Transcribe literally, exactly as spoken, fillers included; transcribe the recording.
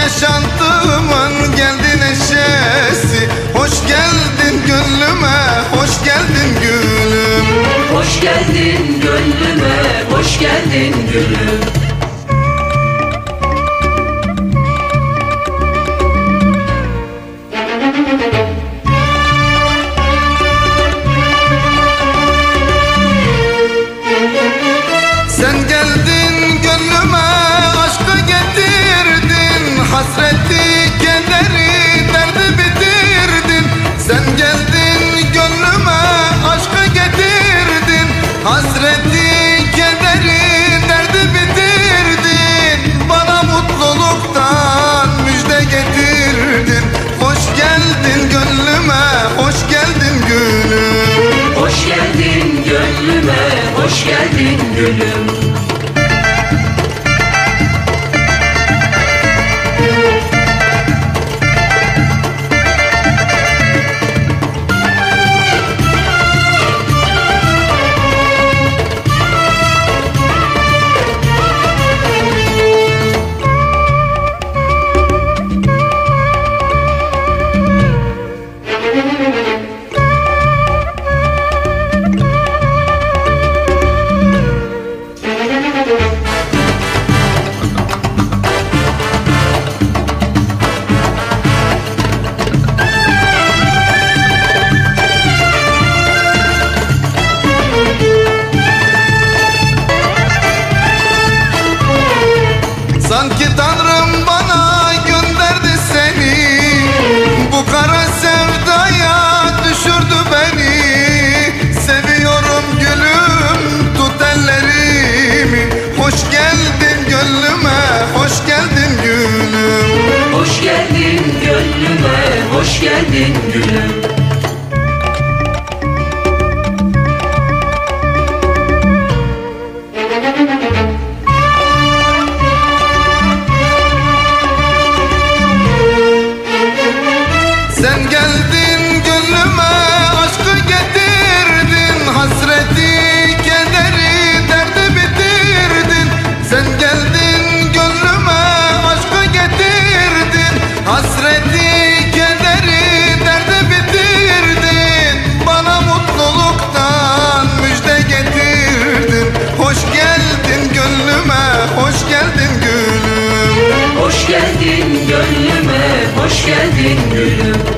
yaşantımın geldi neşesi. Hoş geldin gönlüme, hoş geldin gülüm. Hoş geldin gönlüme, hoş geldin gülüm. Sen geldin gönlüme, aşkı getirdin, hasreti, kederi, derdi bitirdin. Sen geldin gönlüme, aşkı getirdin, hasreti, kederi, derdi bitirdin. Bana mutluluktan müjde getirdin. Hoş geldin gönlüme, hoş geldin gülüm. Hoş geldin gönlüme, hoş geldin gülüm. Sanki Tanrım bana gönderdi seni, bu kara sevdaya düşürdü beni. Seviyorum gülüm, tut ellerimi. Hoş geldin gönlüme, hoş geldin gülüm. Hoş geldin gönlüme, hoş geldin gülüm. Sen geldin gönlüme, aşkı getirdin, hasreti, kederi, derdi bitirdin. Sen geldin gönlüme, aşkı getirdin, hasreti, kederi, derdi bitirdin. Bana mutluluktan müjde getirdin. Hoş geldin gönlüme, hoş geldin gülüm. Hoş geldin gönlüme, hoş geldin gülüm.